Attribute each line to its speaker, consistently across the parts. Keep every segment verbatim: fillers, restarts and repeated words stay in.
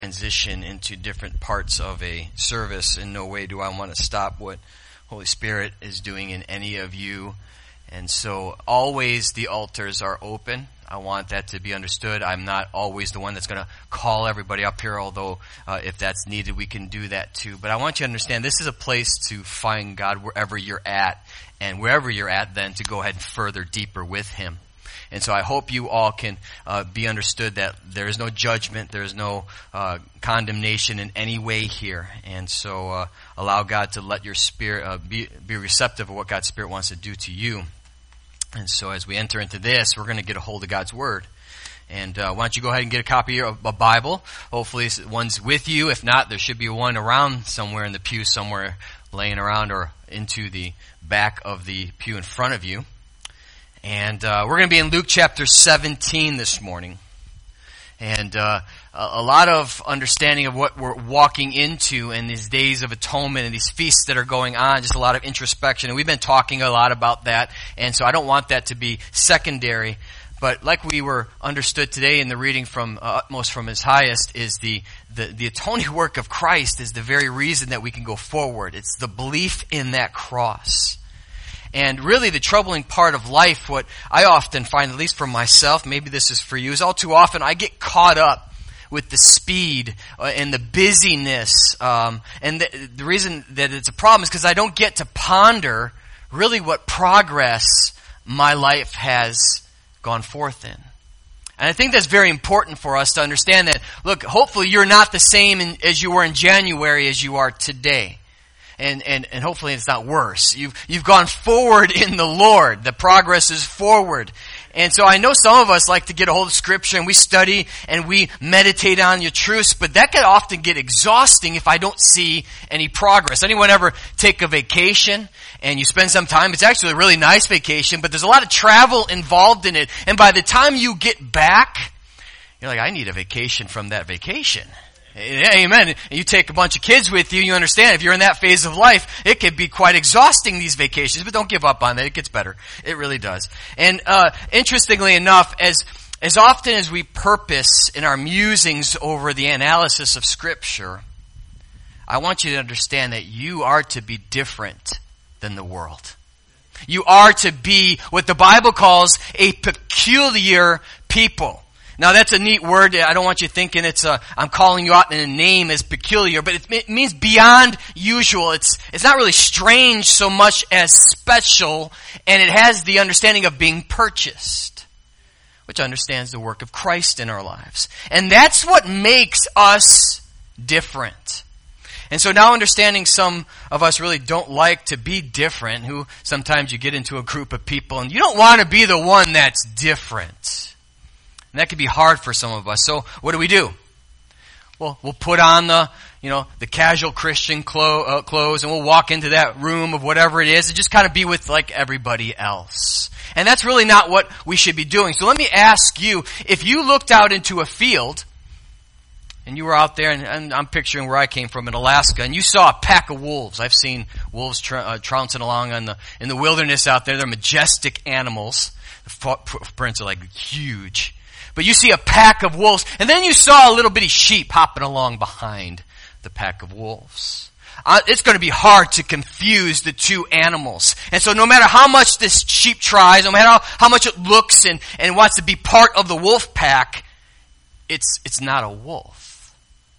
Speaker 1: transition into different parts of a service. In no way do I want to stop what Holy Spirit is doing in any of you. And so always the altars are open. I want that to be understood. I'm not always the one that's going to call everybody up here, although uh, if that's needed, we can do that too. But I want you to understand this is a place to find God wherever you're at, and wherever you're at, then to go ahead and further deeper with Him. And so I hope you all can uh, be understood that there is no judgment, there is no uh, condemnation in any way here. And so uh, allow God to let your spirit uh, be, be receptive of what God's Spirit wants to do to you. And so as we enter into this, we're going to get a hold of God's Word. And uh, why don't you go ahead and get a copy of a Bible. Hopefully one's with you. If not, there should be one around somewhere in the pew, somewhere laying around or into the back of the pew in front of you. And uh, we're going to be in Luke chapter seventeen this morning. And uh, a lot of understanding of what we're walking into in these days of atonement and these feasts that are going on, just a lot of introspection. And we've been talking a lot about that. And so I don't want that to be secondary. But like we were understood today in the reading from uh, utmost from His highest, is the, the, the atoning work of Christ is the very reason that we can go forward. It's the belief in that cross. And really the troubling part of life, what I often find, at least for myself, maybe this is for you, is all too often I get caught up with the speed and the busyness. Um, and the, the reason that it's a problem is because I don't get to ponder really what progress my life has gone forth in. And I think that's very important for us to understand that, look, hopefully you're not the same in, as you were in January as you are today. And, and, and hopefully it's not worse. You've, you've gone forward in the Lord. The progress is forward. And so I know some of us like to get a hold of Scripture and we study and we meditate on your truths, but that can often get exhausting if I don't see any progress. Anyone ever take a vacation and you spend some time? It's actually a really nice vacation, but there's a lot of travel involved in it. And by the time you get back, you're like, I need a vacation from that vacation. Amen. And you take a bunch of kids with you, you understand if you're in that phase of life, it can be quite exhausting, these vacations, but don't give up on that. It gets better. It really does. And uh interestingly enough, as as often as we purpose in our musings over the analysis of Scripture, I want you to understand that you are to be different than the world. You are to be what the Bible calls a peculiar people. Now that's a neat word. I don't want you thinking it's a, I'm calling you out in a name as peculiar, but it, it means beyond usual. It's, it's not really strange so much as special, and it has the understanding of being purchased, which understands the work of Christ in our lives. And that's what makes us different. And so now understanding some of us really don't like to be different, who sometimes you get into a group of people and you don't want to be the one that's different. And that can be hard for some of us. So what do we do? Well, we'll put on the, you know, the casual Christian clo- uh, clothes and we'll walk into that room of whatever it is and just kind of be with like everybody else. And that's really not what we should be doing. So let me ask you, if you looked out into a field and you were out there, and, and I'm picturing where I came from in Alaska, and you saw a pack of wolves. I've seen wolves tr- uh, trouncing along on the, in the wilderness out there. They're majestic animals. The footprints are like huge. But you see a pack of wolves, and then you saw a little bitty sheep hopping along behind the pack of wolves. Uh, it's going to be hard to confuse the two animals. And so no matter how much this sheep tries, no matter how, how much it looks and, and wants to be part of the wolf pack, it's, it's not a wolf.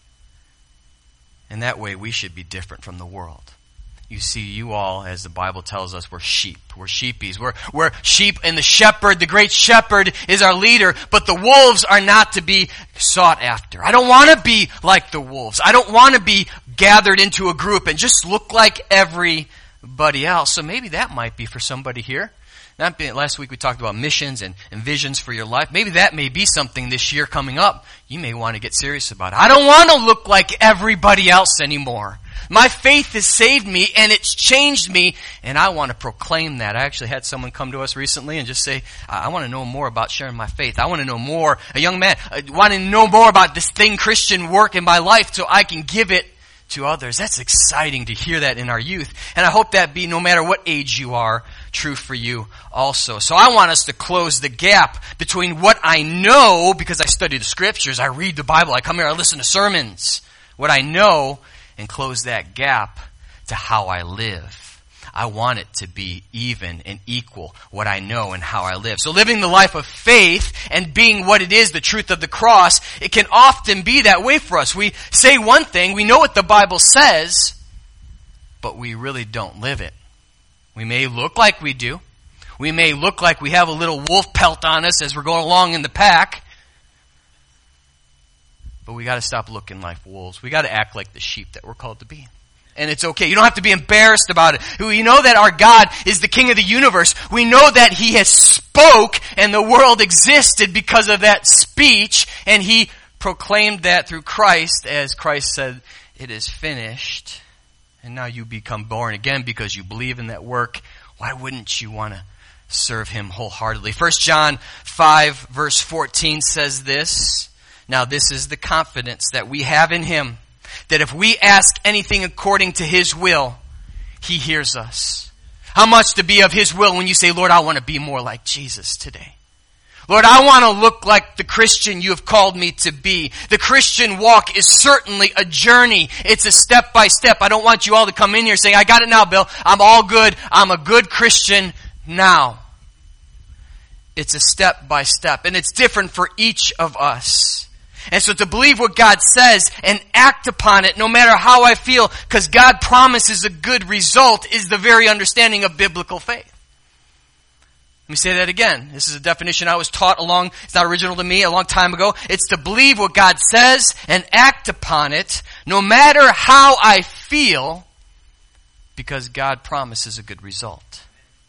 Speaker 1: And that way we should be different from the world. You see, you all, as the Bible tells us, we're sheep. We're sheepies. We're, we're sheep, and the shepherd, the great shepherd, is our leader, but the wolves are not to be sought after. I don't want to be like the wolves. I don't want to be gathered into a group and just look like everybody else. So maybe that might be for somebody here. Not being, last week we talked about missions and, and visions for your life. Maybe that may be something this year coming up. You may want to get serious about it. I don't want to look like everybody else anymore. My faith has saved me and it's changed me, and I want to proclaim that. I actually had someone come to us recently and just say, I want to know more about sharing my faith. I want to know more. A young man, I want to know more about this thing, Christian work in my life, so I can give it to others. That's exciting to hear that in our youth. And I hope that be, no matter what age you are, true for you also. So I want us to close the gap between what I know, because I study the scriptures, I read the Bible, I come here, I listen to sermons, what I know, and close that gap to how I live. I want it to be even and equal, what I know and how I live. So living the life of faith and being what it is, the truth of the cross, it can often be that way for us. We say one thing, we know what the Bible says, but we really don't live it. We may look like we do. We may look like we have a little wolf pelt on us as we're going along in the pack. But we got to stop looking like wolves. We got to act like the sheep that we're called to be. And it's okay. You don't have to be embarrassed about it. We know that our God is the King of the universe. We know that He has spoke and the world existed because of that speech. And He proclaimed that through Christ, as Christ said, it is finished. And now you become born again because you believe in that work. Why wouldn't you want to serve Him wholeheartedly? First John five verse fourteen says this. Now this is the confidence that we have in Him, that if we ask anything according to His will, He hears us. How much to be of His will when you say, Lord, I want to be more like Jesus today. Lord, I want to look like the Christian you have called me to be. The Christian walk is certainly a journey. It's a step by step. I don't want you all to come in here saying, I got it now, Bill. I'm all good. I'm a good Christian now. It's a step by step, and it's different for each of us. And so to believe what God says and act upon it, no matter how I feel, because God promises a good result, is the very understanding of biblical faith. Let me say that again. This is a definition I was taught along, it's not original to me, a long time ago. It's to believe what God says and act upon it, no matter how I feel, because God promises a good result.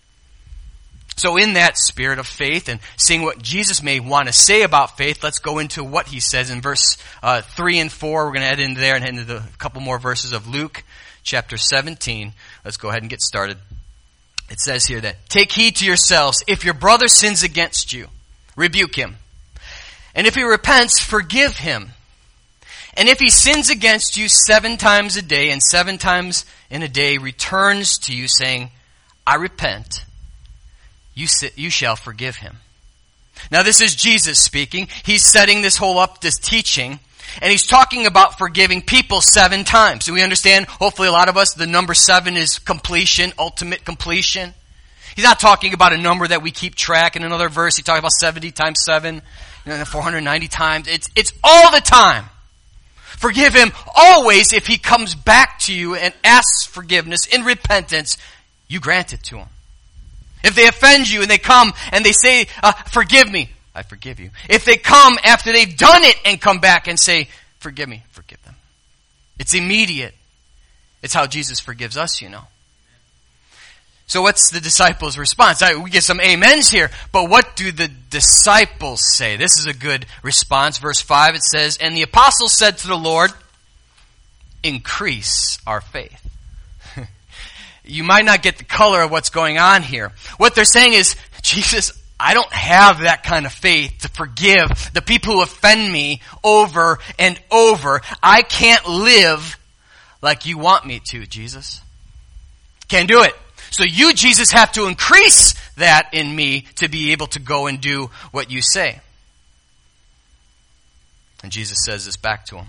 Speaker 1: So in that spirit of faith and seeing what Jesus may want to say about faith, let's go into what He says in verse uh, three and four. We're going to head into there and head into the, a couple more verses of Luke chapter seventeen. Let's go ahead and get started. It says here that, take heed to yourselves. If your brother sins against you, rebuke him. And if he repents, forgive him. And if he sins against you seven times a day, and seven times in a day returns to you saying, I repent, You, sit, you shall forgive him. Now this is Jesus speaking. He's setting this whole up, this teaching. And He's talking about forgiving people seven times. Do we understand? Hopefully a lot of us, the number seven is completion, ultimate completion. He's not talking about a number that we keep track. In another verse, He talks about seventy times seven, you know, four hundred ninety times. It's, it's all the time. Forgive him always. If he comes back to you and asks forgiveness in repentance, you grant it to him. If they offend you and they come and they say, uh, forgive me, I forgive you. If they come after they've done it and come back and say, forgive me, forgive them. It's immediate. It's how Jesus forgives us, you know. So what's the disciples' response? I, we get some amens here, but what do the disciples say? This is a good response. Verse five, it says, and the apostles said to the Lord, increase our faith. You might not get the color of what's going on here. What they're saying is, Jesus, I don't have that kind of faith to forgive the people who offend me over and over. I can't live like you want me to, Jesus. Can't do it. So you, Jesus, have to increase that in me to be able to go and do what you say. And Jesus says this back to him.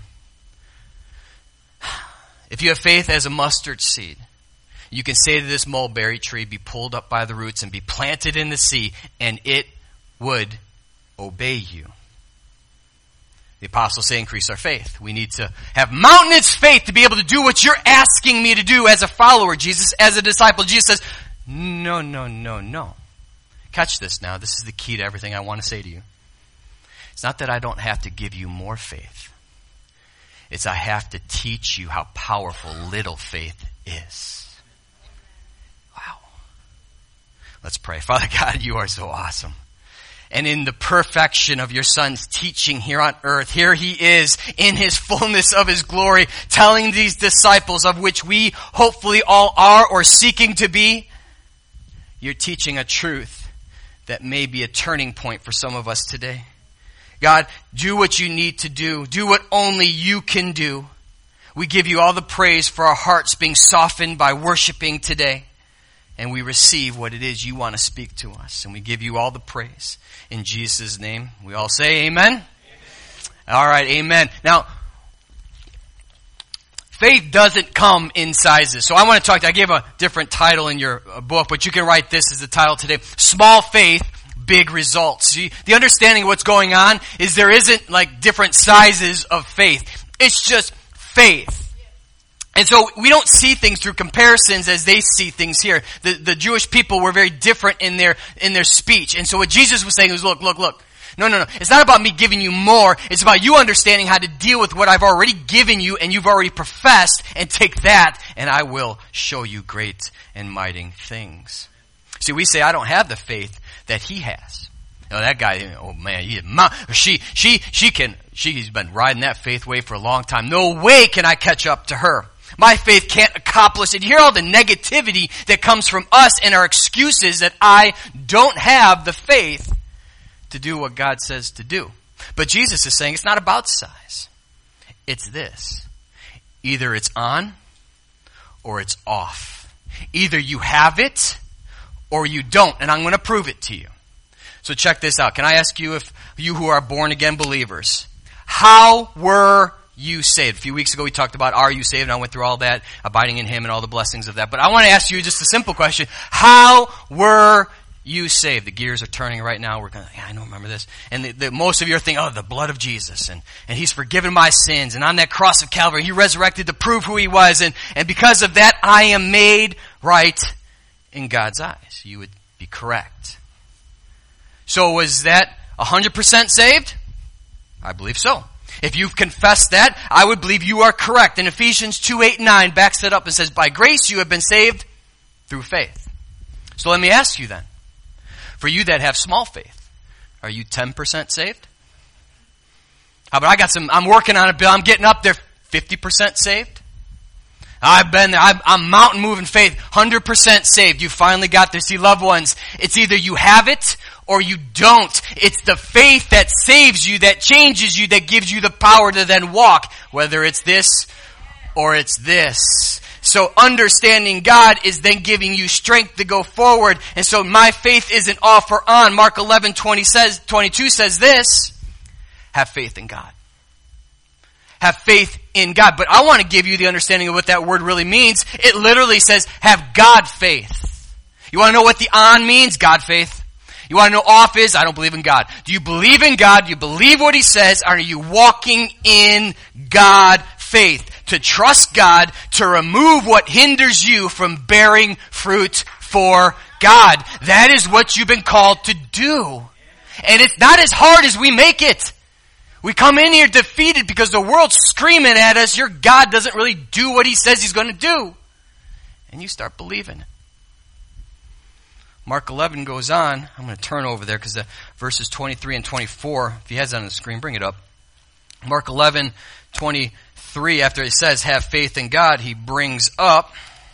Speaker 1: If you have faith as a mustard seed, you can say to this mulberry tree, be pulled up by the roots and be planted in the sea, and it would obey you. The apostles say increase our faith. We need to have mountainous faith to be able to do what you're asking me to do as a follower, Jesus, as a disciple. Jesus says, no, no, no, no. Catch this now. This is the key to everything I want to say to you. It's not that I don't have to give you more faith. It's I have to teach you how powerful little faith is. Wow. Let's pray. Father God, you are so awesome. And in the perfection of your Son's teaching here on earth, here he is in his fullness of his glory, telling these disciples, of which we hopefully all are or seeking to be, you're teaching a truth that may be a turning point for some of us today. God, do what you need to do. Do what only you can do. We give you all the praise for our hearts being softened by worshiping today. And we receive what it is you want to speak to us. And we give you all the praise. In Jesus' name, we all say amen? Amen. All right, amen. Now, faith doesn't come in sizes. So I want to talk to you. I gave a different title in your book, but you can write this as the title today. Small faith, big results. See, the understanding of what's going on is there isn't like different sizes of faith. It's just faith. And so we don't see things through comparisons as they see things here. The, the Jewish people were very different in their, in their speech. And so what Jesus was saying was, look, look, look. No, no, no. It's not about me giving you more. It's about you understanding how to deal with what I've already given you and you've already professed, and take that and I will show you great and mighty things. See, we say, I don't have the faith that he has. You know, that guy, oh man, he, she, she, she can, she's been riding that faith wave for a long time. No way can I catch up to her. My faith can't accomplish it. You hear all the negativity that comes from us and our excuses that I don't have the faith to do what God says to do. But Jesus is saying it's not about size. It's this. Either it's on or it's off. Either you have it or you don't. And I'm going to prove it to you. So check this out. Can I ask you, if you who are born again believers, how were you saved? A few weeks ago we talked about are you saved, and I went through all that, abiding in him and all the blessings of that. But I want to ask you just a simple question. How were you saved? The gears are turning right now. We're going, yeah, I don't remember this. And the, the, most of you are thinking, oh, the blood of Jesus, and, and he's forgiven my sins, and on that cross of Calvary he resurrected to prove who he was, and, and because of that I am made right in God's eyes. You would be correct. So was that one hundred percent saved? I believe so. If you've confessed that, I would believe you are correct. And Ephesians two, eight, and nine backs it up and says, by grace you have been saved through faith. So let me ask you then, for you that have small faith, are you ten percent saved? How about I got some, I'm working on it, Bill, I'm getting up there, fifty percent saved? I've been there, I'm, I'm mountain moving faith, one hundred percent saved. You finally got there. See, loved ones, it's either you have it or you don't. It's the faith that saves you, that changes you, that gives you the power to then walk, whether it's this or it's this. So understanding God is then giving you strength to go forward. And so my faith isn't off or on. Mark eleven, twenty says, twenty-two says this, have faith in God. Have faith in God. But I want to give you the understanding of what that word really means. It literally says, have God faith. You want to know what the on means? God faith. You want to know off is? I don't believe in God. Do you believe in God? Do you believe what he says? Are you walking in God faith? To trust God, to remove what hinders you from bearing fruit for God. That is what you've been called to do. And it's not as hard as we make it. We come in here defeated because the world's screaming at us, your God doesn't really do what he says he's going to do. And you start believing it. Mark eleven goes on. I'm going to turn over there because the verses twenty-three and twenty-four, if he has that on the screen, bring it up. Mark eleven, twenty-three, after it says, have faith in God, he brings up,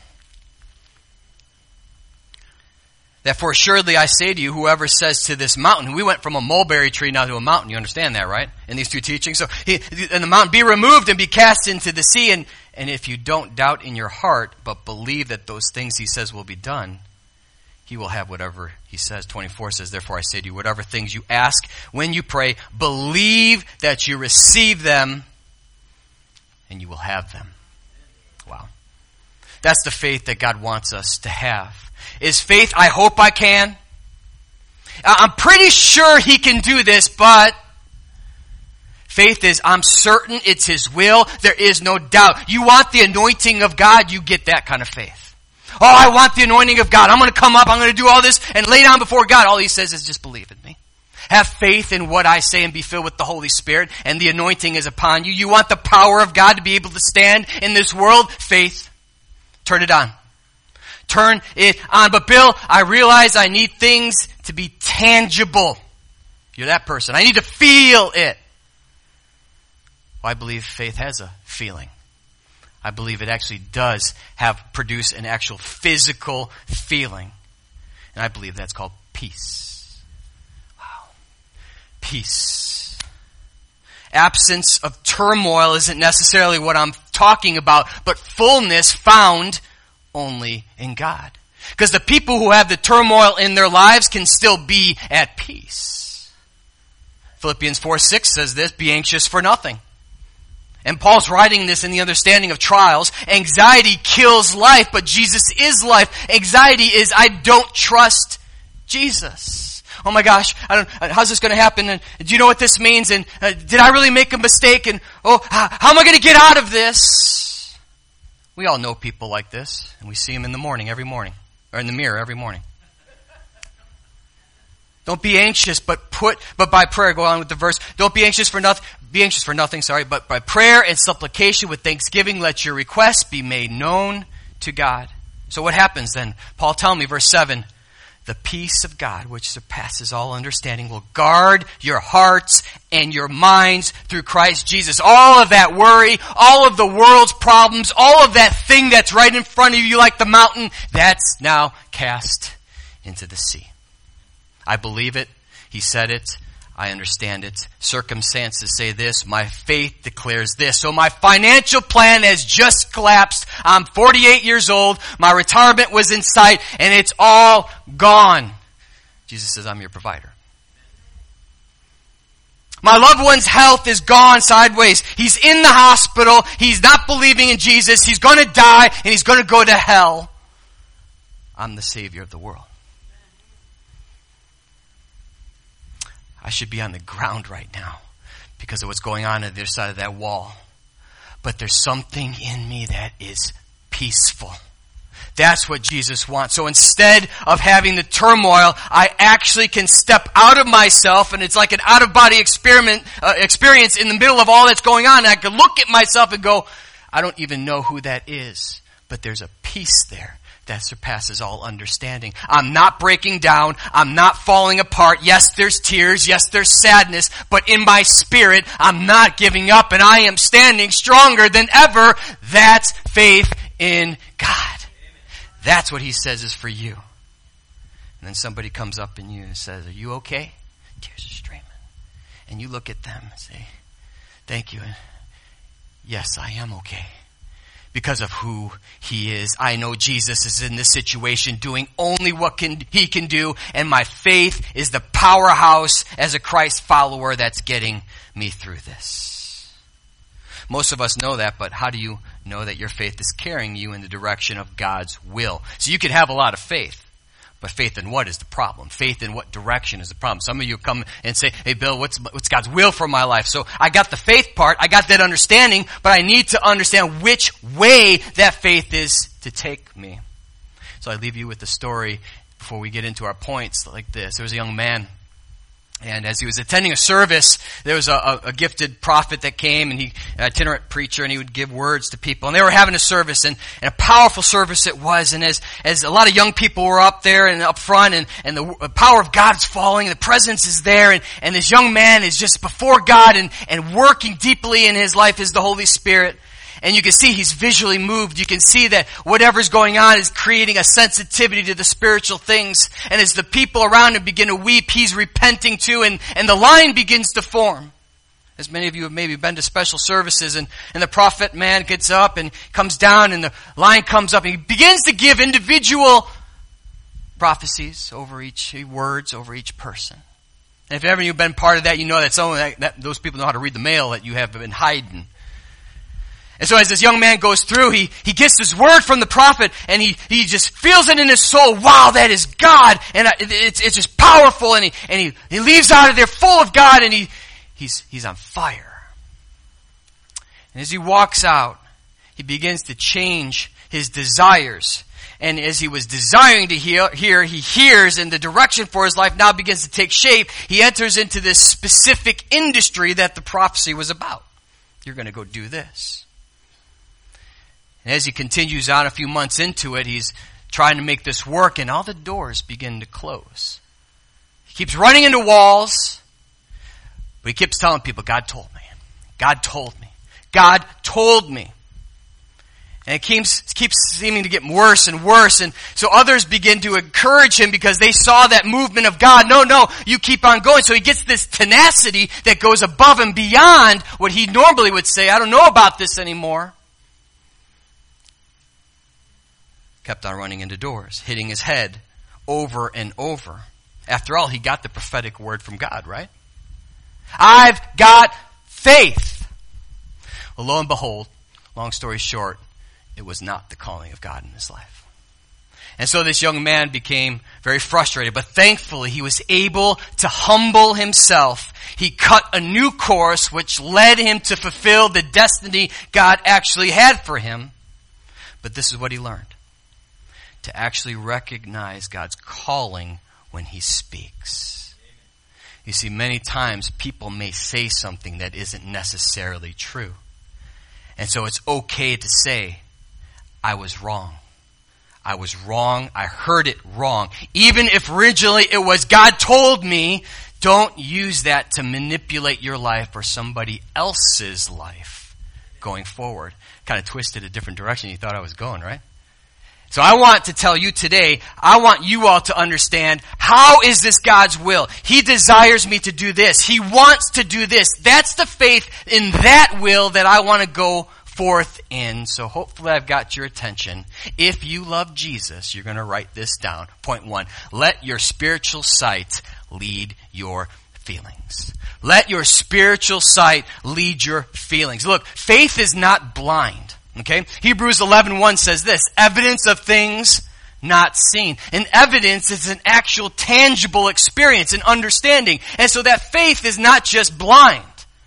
Speaker 1: therefore assuredly I say to you, whoever says to this mountain, we went from a mulberry tree now to a mountain, you understand that, right? In these two teachings. So, he, and the mountain, be removed and be cast into the sea, and, and if you don't doubt in your heart, but believe that those things he says will be done, he will have whatever he says. twenty-four says, therefore I say to you, whatever things you ask when you pray, believe that you receive them and you will have them. Wow. That's the faith that God wants us to have. Is faith, I hope I can. I'm pretty sure he can do this, but faith is, I'm certain it's his will. There is no doubt. You want the anointing of God, you get that kind of faith. Oh, I want the anointing of God. I'm going to come up, I'm going to do all this and lay down before God. All he says is just believe in me. Have faith in what I say and be filled with the Holy Spirit, and the anointing is upon you. You want the power of God to be able to stand in this world? Faith. Turn it on. Turn it on. But Bill, I realize I need things to be tangible. You're that person. I need to feel it. Well, I believe faith has a feeling. I believe it actually does have produce an actual physical feeling. And I believe that's called peace. Wow. Peace. Absence of turmoil isn't necessarily what I'm talking about, but fullness found only in God. Because the people who have the turmoil in their lives can still be at peace. Philippians four six says this, be anxious for nothing. And Paul's writing this in the understanding of trials. Anxiety kills life, but Jesus is life. Anxiety is, I don't trust Jesus. Oh my gosh, I don't, how's this going to happen? And do you know what this means? And uh, did I really make a mistake? And oh, how, how am I going to get out of this? We all know people like this, and we see them in the morning, every morning, or in the mirror every morning. Don't be anxious, but put, but by prayer, go on with the verse. Don't be anxious for nothing, be anxious for nothing, sorry, but by prayer and supplication with thanksgiving, let your requests be made known to God. So what happens then? Paul tell me, verse seven, the peace of God, which surpasses all understanding, will guard your hearts and your minds through Christ Jesus. All of that worry, all of the world's problems, all of that thing that's right in front of you like the mountain, that's now cast into the sea. I believe it. He said it. I understand it. Circumstances say this. My faith declares this. So my financial plan has just collapsed. I'm forty-eight years old. My retirement was in sight, and it's all gone. Jesus says, I'm your provider. My loved one's health is gone sideways. He's in the hospital. He's not believing in Jesus. He's going to die, and he's going to go to hell. I'm the Savior of the world. I should be on the ground right now because of what's going on on the other side of that wall. But there's something in me that is peaceful. That's what Jesus wants. So instead of having the turmoil, I actually can step out of myself, and it's like an out-of-body experiment, uh, experience in the middle of all that's going on. And I can look at myself and go, I don't even know who that is, but there's a peace there that surpasses all understanding. I'm not breaking down. I'm not falling apart. Yes, there's tears. Yes, there's sadness. But in my spirit, I'm not giving up, and I am standing stronger than ever. That's faith in God. That's what he says is for you. And then somebody comes up and you and says, are you okay? Tears are streaming. And you look at them and say, thank you. And yes, I am okay. Because of who he is. I know Jesus is in this situation doing only what can, he can do. And my faith is the powerhouse as a Christ follower that's getting me through this. Most of us know that, but how do you know that your faith is carrying you in the direction of God's will? So you can have a lot of faith. But faith in what is the problem? Faith in what direction is the problem? Some of you come and say, hey, Bill, what's, what's God's will for my life? So I got the faith part. I got that understanding, but I need to understand which way that faith is to take me. So I leave you with the story before we get into our points like this. There was a young man, and as he was attending a service, there was a, a, a gifted prophet that came, and he, an itinerant preacher, and he would give words to people. And they were having a service, and, and a powerful service it was. And as, as a lot of young people were up there and up front, and, and the power of God is falling, and the presence is there, and, and this young man is just before God and, and working deeply in his life is the Holy Spirit. And you can see he's visually moved. You can see that whatever's going on is creating a sensitivity to the spiritual things. And as the people around him begin to weep, he's repenting too, and, and the line begins to form. As many of you have maybe been to special services, and, and the prophet man gets up and comes down, and the line comes up, and he begins to give individual prophecies over each, words over each person. And if ever you've been part of that, you know that some of that, that those people know how to read the mail that you have been hiding. And so as this young man goes through, he, he gets this word from the prophet, and he, he just feels it in his soul. Wow, that is God. And it's, it's just powerful. And he, and he, he leaves out of there full of God, and he, he's, he's on fire. And as he walks out, he begins to change his desires. And as he was desiring to hear, hear, he hears, and the direction for his life now begins to take shape. He enters into this specific industry that the prophecy was about. You're going to go do this. And as he continues on a few months into it, he's trying to make this work, and all the doors begin to close. He keeps running into walls, but he keeps telling people, God told me. God told me. God told me. And it keeps, keeps seeming to get worse and worse. And so others begin to encourage him because they saw that movement of God. No, no, you keep on going. So he gets this tenacity that goes above and beyond what he normally would say. I don't know about this anymore. kept on running into doors, hitting his head over and over. After all, he got the prophetic word from God, right? I've got faith. Well, lo and behold, long story short, it was not the calling of God in his life. And so this young man became very frustrated, but thankfully he was able to humble himself. He cut a new course which led him to fulfill the destiny God actually had for him. But this is what he learned: to actually recognize God's calling when he speaks. You see, many times people may say something that isn't necessarily true. And so it's okay to say, I was wrong. I was wrong. I heard it wrong. Even if originally it was God told me, don't use that to manipulate your life or somebody else's life going forward. Kind of twisted a different direction you thought I was going, right? So I want to tell you today, I want you all to understand, how is this God's will? He desires me to do this. He wants to do this. That's the faith in that will that I want to go forth in. So hopefully I've got your attention. If you love Jesus, you're going to write this down. Point one, let your spiritual sight lead your feelings. Let your spiritual sight lead your feelings. Look, faith is not blind. Okay? Hebrews eleven one says this: evidence of things not seen. And evidence is an actual tangible experience and understanding. And so that faith is not just blind.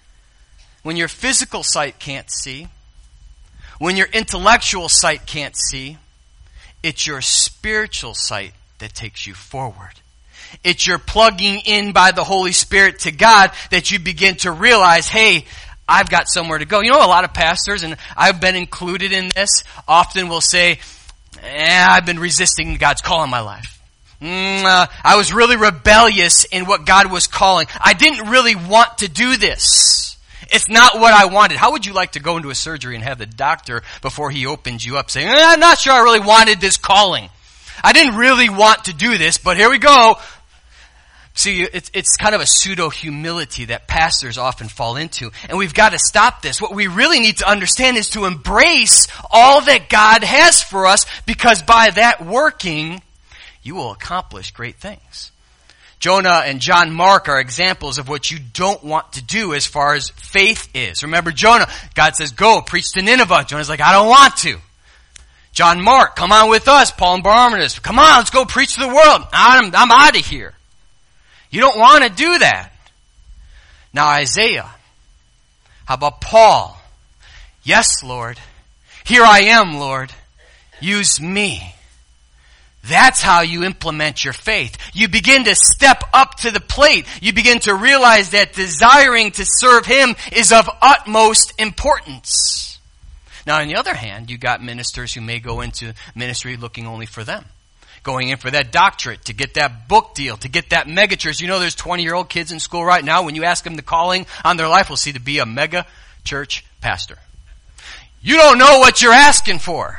Speaker 1: When your physical sight can't see, when your intellectual sight can't see, it's your spiritual sight that takes you forward. It's your plugging in by the Holy Spirit to God that you begin to realize, hey, I've got somewhere to go. You know, a lot of pastors, and I've been included in this, often will say, eh, I've been resisting God's call in my life. Mm, uh, I was really rebellious in what God was calling. I didn't really want to do this. It's not what I wanted. How would you like to go into a surgery and have the doctor, before he opens you up, saying, eh, I'm not sure I really wanted this calling. I didn't really want to do this, but here we go. See, it's, it's kind of a pseudo-humility that pastors often fall into. And we've got to stop this. What we really need to understand is to embrace all that God has for us, because by that working, you will accomplish great things. Jonah and John Mark are examples of what you don't want to do as far as faith is. Remember Jonah, God says, go, preach to Nineveh. Jonah's like, I don't want to. John Mark, come on with us, Paul and Barnabas. Come on, let's go preach to the world. I'm, I'm out of here. You don't want to do that. Now Isaiah, how about Paul? Yes, Lord. Here I am, Lord. Use me. That's how you implement your faith. You begin to step up to the plate. You begin to realize that desiring to serve Him is of utmost importance. Now, on the other hand, you got ministers who may go into ministry looking only for them. Going in for that doctorate, to get that book deal, to get that mega church. You know, there's twenty-year-old kids in school right now. When you ask them the calling on their life, we'll see to be a mega church pastor. You don't know what you're asking for.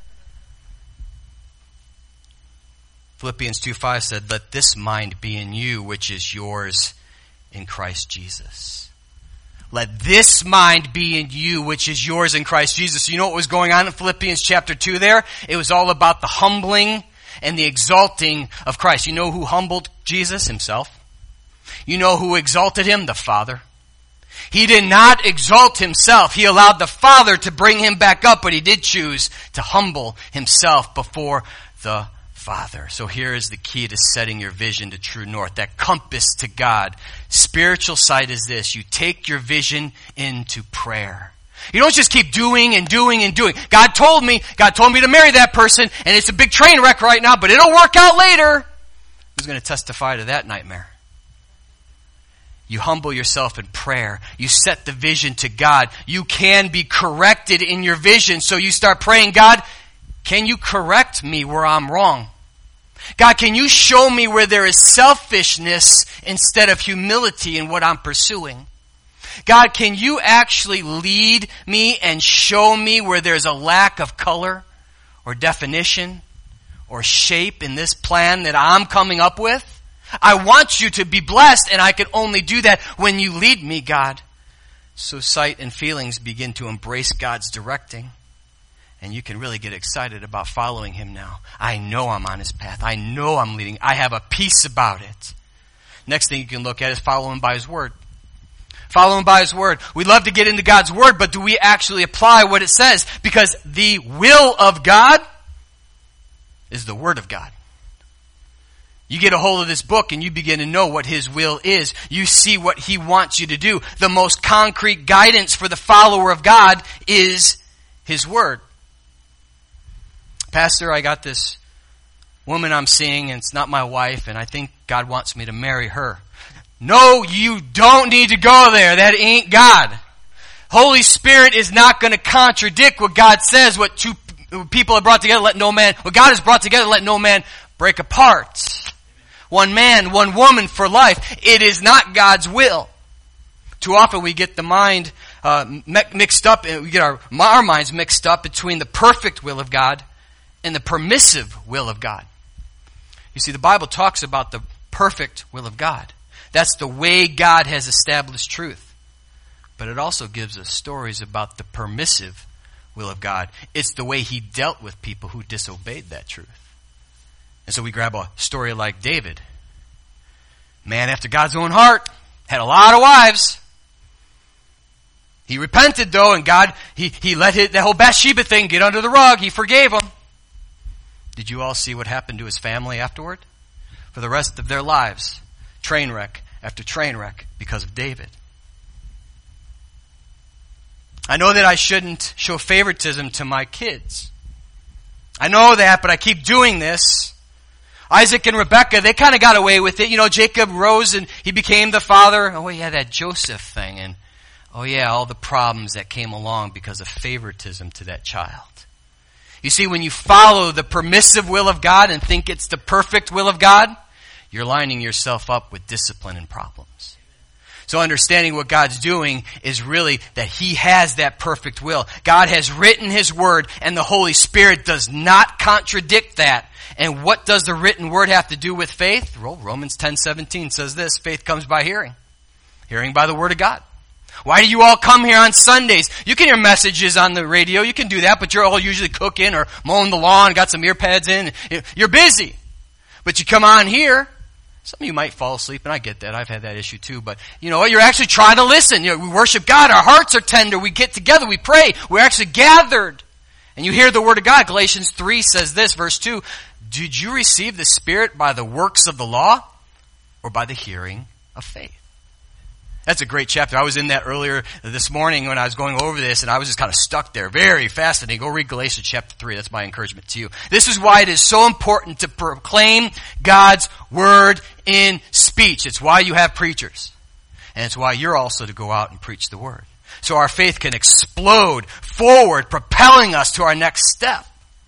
Speaker 1: Philippians two five said, let this mind be in you, which is yours in Christ Jesus. Let this mind be in you, which is yours in Christ Jesus. You know what was going on in Philippians chapter two there? It was all about the humbling and the exalting of Christ. You know who humbled Jesus? Himself. You know who exalted Him? The Father. He did not exalt Himself. He allowed the Father to bring Him back up, but He did choose to humble Himself before the Father. So here is the key to setting your vision to true north, that compass to God. Spiritual sight is this: you take your vision into prayer. You don't just keep doing and doing and doing. God told me, God told me to marry that person, and it's a big train wreck right now, but it'll work out later. Who's going to testify to that nightmare? You humble yourself in prayer. You set the vision to God. You can be corrected in your vision, so you start praying, God, can you correct me where I'm wrong? God, can you show me where there is selfishness instead of humility in what I'm pursuing? God, can you actually lead me and show me where there's a lack of color or definition or shape in this plan that I'm coming up with? I want you to be blessed, and I can only do that when you lead me, God. So sight and feelings begin to embrace God's directing. And you can really get excited about following him now. I know I'm on his path. I know I'm leading. I have a peace about it. Next thing you can look at is follow him by his word. Follow him by his word. We love to get into God's word, but do we actually apply what it says? Because the will of God is the word of God. You get a hold of this book and you begin to know what his will is. You see what he wants you to do. The most concrete guidance for the follower of God is his word. Pastor, I got this woman I'm seeing and it's not my wife and I think God wants me to marry her. No, you don't need to go there. That ain't God. Holy Spirit is not going to contradict what God says. What two people have brought together, let no man, what God has brought together, let no man break apart. One man, one woman for life. It is not God's will. Too often we get the mind uh, mixed up, and we get our, our minds mixed up between the perfect will of God and the permissive will of God. You see, the Bible talks about the perfect will of God. That's the way God has established truth. But it also gives us stories about the permissive will of God. It's the way he dealt with people who disobeyed that truth. And so we grab a story like David. Man after God's own heart. Had a lot of wives. He repented though, and God, he, he let his, that whole Bathsheba thing get under the rug. He forgave him. Did you all see what happened to his family afterward? For the rest of their lives, train wreck after train wreck because of David. I know that I shouldn't show favoritism to my kids. I know that, but I keep doing this. Isaac and Rebekah, they kind of got away with it. You know, Jacob rose and he became the father. Oh yeah, that Joseph thing. And oh yeah, all the problems that came along because of favoritism to that child. You see, when you follow the permissive will of God and think it's the perfect will of God, you're lining yourself up with discipline and problems. So understanding what God's doing is really that he has that perfect will. God has written his word and the Holy Spirit does not contradict that. And what does the written word have to do with faith? Well, Romans ten seventeen says this, faith comes by hearing. Hearing by the word of God. Why do you all come here on Sundays? You can hear messages on the radio, you can do that, but you're all usually cooking or mowing the lawn, got some ear pads in. You're busy. But you come on here, some of you might fall asleep, and I get that. I've had that issue too. But you know what? You're actually trying to listen. You know, we worship God. Our hearts are tender. We get together. We pray. We're actually gathered. And you hear the word of God. Galatians three says this, verse two. Did you receive the Spirit by the works of the law or by the hearing of faith? That's a great chapter. I was in that earlier this morning when I was going over this, and I was just kind of stuck there. Very fascinating. Go read Galatians chapter three. That's my encouragement to you. This is why it is so important to proclaim God's word in speech. It's why you have preachers. And it's why you're also to go out and preach the word. So our faith can explode forward, propelling us to our next step.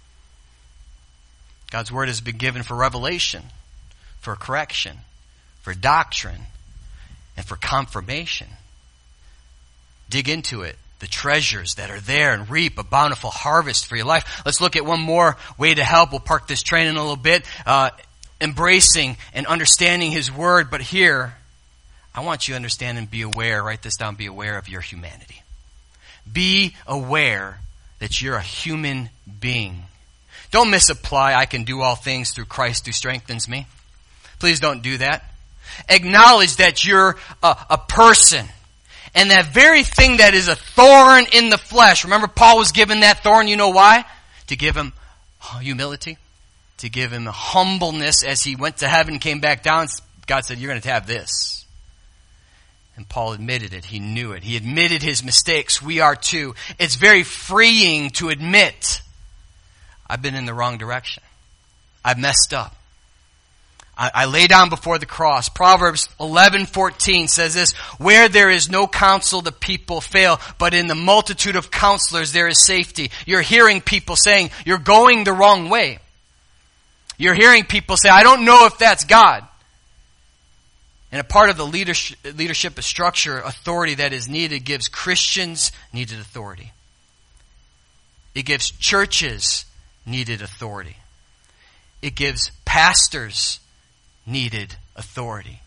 Speaker 1: God's word has been given for revelation, for correction, for doctrine, and for confirmation. Dig into it, the treasures that are there, and reap a bountiful harvest for your life. Let's look at one more way to help. We'll park this train in a little bit. Uh, embracing and understanding his word. But here, I want you to understand and be aware, write this down, be aware of your humanity. Be aware that you're a human being. Don't misapply, I can do all things through Christ who strengthens me. Please don't do that. Acknowledge that you're a, a person. And that very thing that is a thorn in the flesh. Remember, Paul was given that thorn, you know why? To give him humility. To give him humbleness as he went to heaven, came back down. God said, you're going to have this. And Paul admitted it. He knew it. He admitted his mistakes. We are too. It's very freeing to admit, I've been in the wrong direction. I've messed up. I, I lay down before the cross. Proverbs eleven fourteen says this, where there is no counsel, the people fail, but in the multitude of counselors there is safety. You're hearing people saying, you're going the wrong way. You're hearing people say, I don't know if that's God. And a part of the leadership, leadership structure, authority that is needed gives Christians needed authority. It gives churches needed authority. It gives pastors needed authority.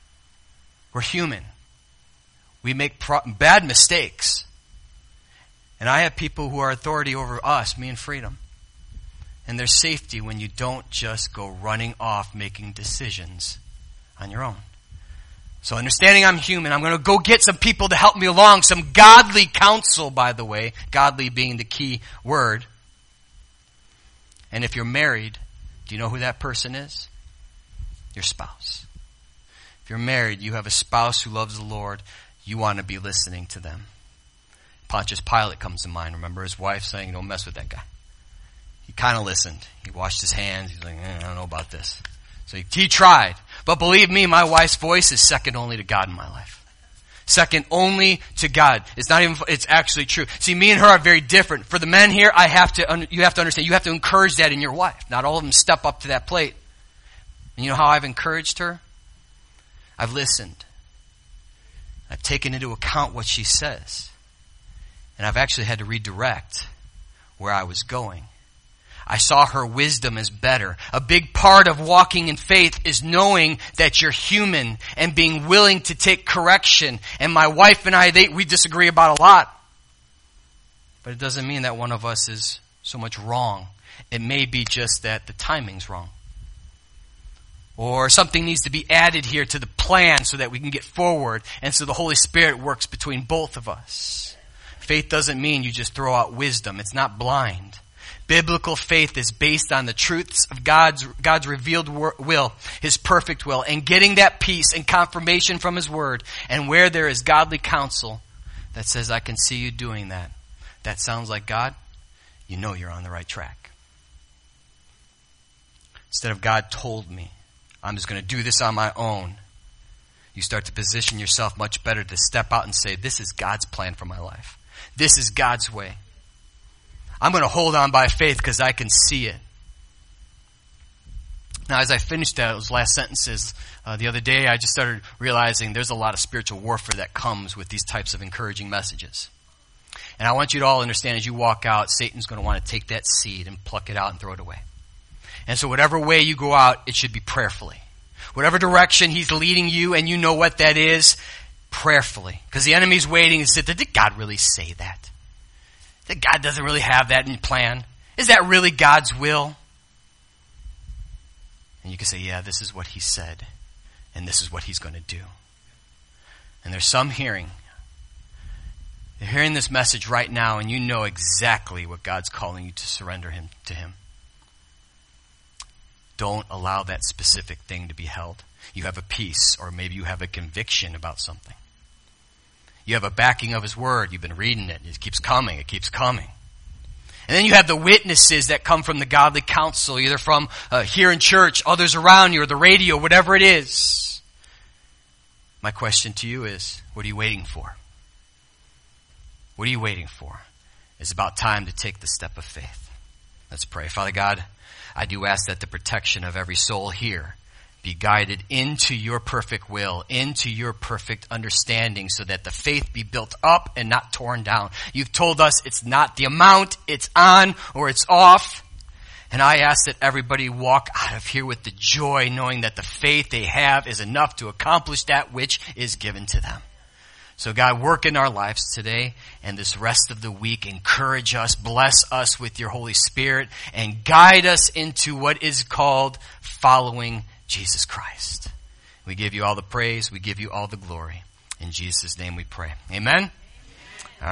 Speaker 1: We're human. We make pro- bad mistakes. And I have people who are authority over us, me and Freedom. And there's safety when you don't just go running off making decisions on your own. So understanding I'm human, I'm going to go get some people to help me along, some godly counsel, by the way, godly being the key word. And if you're married, do you know who that person is? Your spouse. If you're married, you have a spouse who loves the Lord, you want to be listening to them. Pontius Pilate comes to mind. Remember his wife saying, don't mess with that guy. He kind of listened. He washed his hands. He's like, eh, I don't know about this. So he, he tried. But believe me, my wife's voice is second only to God in my life. Second only to God. It's not even, it's actually true. See, me and her are very different. For the men here, I have to, you have to understand, you have to encourage that in your wife. Not all of them step up to that plate. And you know how I've encouraged her? I've listened. I've taken into account what she says. And I've actually had to redirect where I was going. I saw her wisdom as better. A big part of walking in faith is knowing that you're human and being willing to take correction. And my wife and I, they, we disagree about a lot. But it doesn't mean that one of us is so much wrong. It may be just that the timing's wrong. Or something needs to be added here to the plan so that we can get forward. And so the Holy Spirit works between both of us. Faith doesn't mean you just throw out wisdom. It's not blind. Biblical faith is based on the truths of God's, God's revealed will, His perfect will, and getting that peace and confirmation from His Word. And where there is godly counsel that says, I can see you doing that, that sounds like God, you know you're on the right track. Instead of God told me, I'm just going to do this on my own, you start to position yourself much better to step out and say, this is God's plan for my life. This is God's way. I'm going to hold on by faith because I can see it. Now, as I finished those last sentences uh, the other day, I just started realizing there's a lot of spiritual warfare that comes with these types of encouraging messages. And I want you to all understand as you walk out, Satan's going to want to take that seed and pluck it out and throw it away. And so whatever way you go out, it should be prayerfully. Whatever direction he's leading you, and you know what that is, prayerfully. Because the enemy's waiting and said, did God really say that? That God doesn't really have that in plan? Is that really God's will? And you can say, yeah, this is what he said. And this is what he's going to do. And there's some hearing. You're hearing this message right now, and you know exactly what God's calling you to surrender him to him. Don't allow that specific thing to be held. You have a peace, or maybe you have a conviction about something. You have a backing of his word. You've been reading it. It keeps coming. It keeps coming. And then you have the witnesses that come from the godly counsel, either from uh, here in church, others around you, or the radio, whatever it is. My question to you is, what are you waiting for? What are you waiting for? It's about time to take the step of faith. Let's pray. Father God, I do ask that the protection of every soul here be guided into your perfect will, into your perfect understanding, so that the faith be built up and not torn down. You've told us it's not the amount, it's on or it's off. And I ask that everybody walk out of here with the joy, knowing that the faith they have is enough to accomplish that which is given to them. So God, work in our lives today and this rest of the week. Encourage us, bless us with your Holy Spirit, and guide us into what is called following Jesus Christ. We give you all the praise. We give you all the glory. In Jesus' name we pray. Amen.